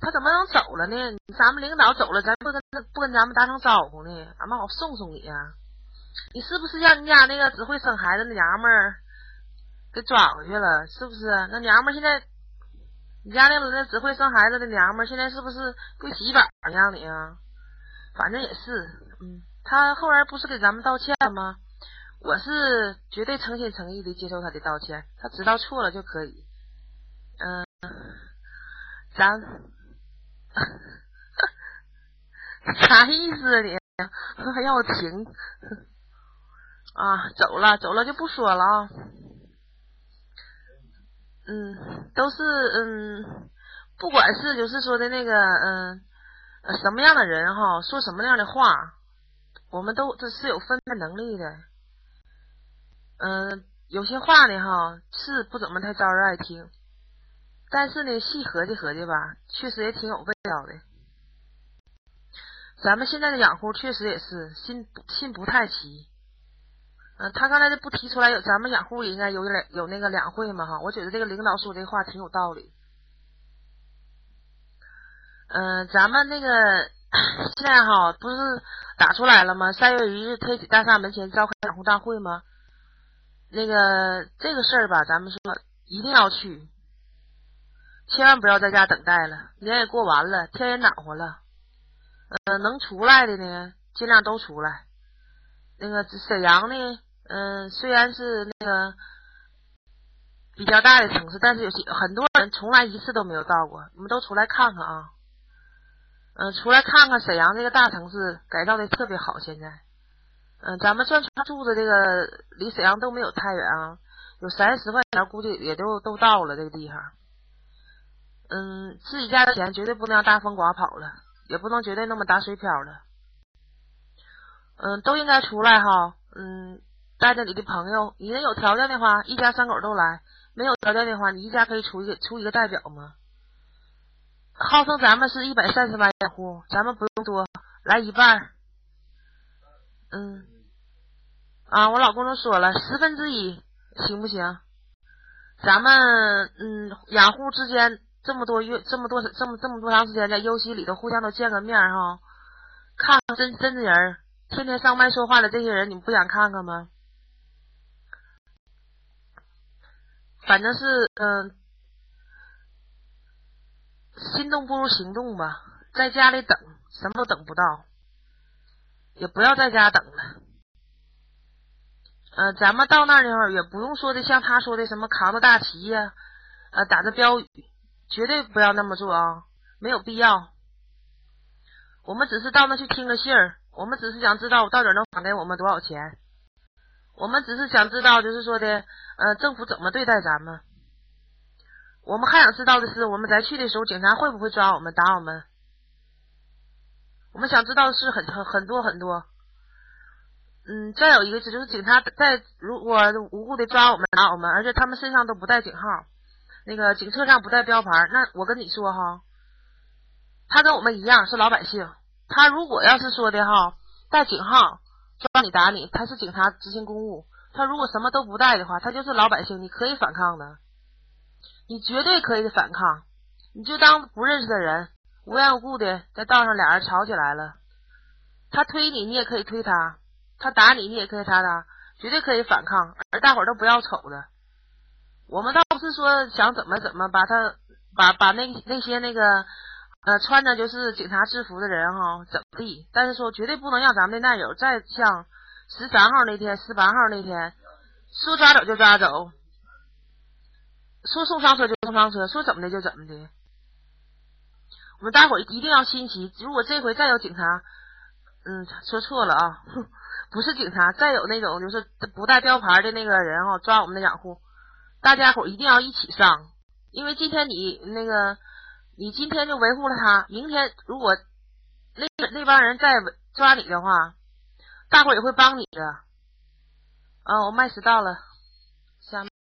他怎么能走了呢？咱们领导走了，咱不跟咱们打声招呼呢？俺们好送送你呀！你是不是让你家那个只会生孩子的娘们儿给抓回去了？是不是？那娘们儿现在，你家那只会生孩子的娘们儿现在是不是跪洗衣板让你啊？反正也是，他后来不是给咱们道歉了吗？我是绝对诚心诚意的接受他的道歉，他知道错了就可以。咱啥意思啊你？还让我停啊？走了就不说了啊。都是不管是就是说的那个什么样的人哈，说什么样的话，我们都这是有分辨能力的。有些话呢哈是不怎么太招人爱听，但是呢细合计合计吧，确实也挺有味道的。咱们现在的养护确实也是心不太齐。他刚才就不提出来咱们养护应该有那个两会嘛哈，我觉得这个领导说这话挺有道理。咱们那个现在哈不是打出来了吗？3月1日特体大厦门前召开养护大会吗？那个这个事儿吧，咱们说一定要去，千万不要在家等待了。年也过完了，天也暖和了，能出来的呢尽量都出来。那个沈阳呢虽然是那个比较大的城市，但是很多人从来一次都没有到过，我们都出来看看啊。出来看看沈阳这个大城市改造的特别好。现在咱们转圈住的这个离沈阳都没有太远啊，有30块钱估计也都到了这个地方。自己家的钱绝对不能让大风刮跑了，也不能绝对那么打水漂了。都应该出来哈。带着你的朋友，你能有条件的话一家3口都来，没有条件的话你一家可以出一个代表吗？号称咱们是130万养户，咱们不用多，来一半。我老公都说了1/10行不行？咱们养护之间这么多长时间在休息里头互相都见个面哈，看看真人，天天上麦说话的这些人，你们不想看看吗？反正是心动不如行动吧，在家里等什么都等不到，也不要在家等了。咱们到那儿也不用说的像他说的什么扛着大旗呀，打着标语，绝对不要那么做啊，没有必要。我们只是到那去听个信儿，我们只是想知道到底能返给我们多少钱，我们只是想知道就是说的政府怎么对待咱们。我们还想知道的是，我们在去的时候警察会不会抓我们打我们。我们想知道的是很多很多。再有一个就是警察如果无故的抓我们打我们，而且他们身上都不带警号，那个警车上不带标牌，那我跟你说哈，他跟我们一样是老百姓，他如果要是说的哈带警号抓你打你，他是警察执行公务，他如果什么都不带的话，他就是老百姓，你可以反抗的，你绝对可以反抗。你就当不认识的人无缘无故的在道上俩人吵起来了，他推你，你也可以推他，他打你，你也可以打他，绝对可以反抗，而大伙儿都不要瞅的。我们倒不是说想怎么把他把那些那个穿着就是警察制服的人哈怎么地，但是说绝对不能让咱们的难友再像13号那天18号那天说抓走就抓走，说送上车就送上车，说怎么的就怎么的。我们大伙儿一定要心齐，如果这回再有警察说错了啊，不是警察，再有那种就是不带标牌的那个人抓我们的养护，大家伙一定要一起上。因为今天你今天就维护了他，明天如果那帮人再抓你的话，大伙也会帮你的。我麦时到了，下面